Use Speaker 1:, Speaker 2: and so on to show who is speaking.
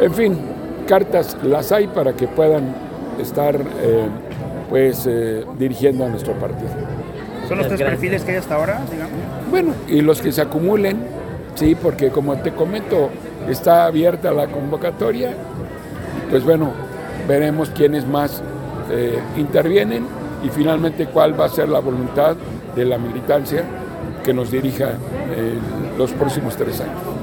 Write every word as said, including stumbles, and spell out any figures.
Speaker 1: En fin, cartas las hay para que puedan estar eh, pues eh, dirigiendo a nuestro partido.
Speaker 2: ¿Son los tres perfiles que hay hasta ahora, digamos?
Speaker 1: Bueno, y los que se acumulen, sí, porque como te comento, está abierta la convocatoria, pues bueno, veremos quiénes más eh, intervienen y finalmente cuál va a ser la voluntad de la militancia que nos dirija en los próximos tres años.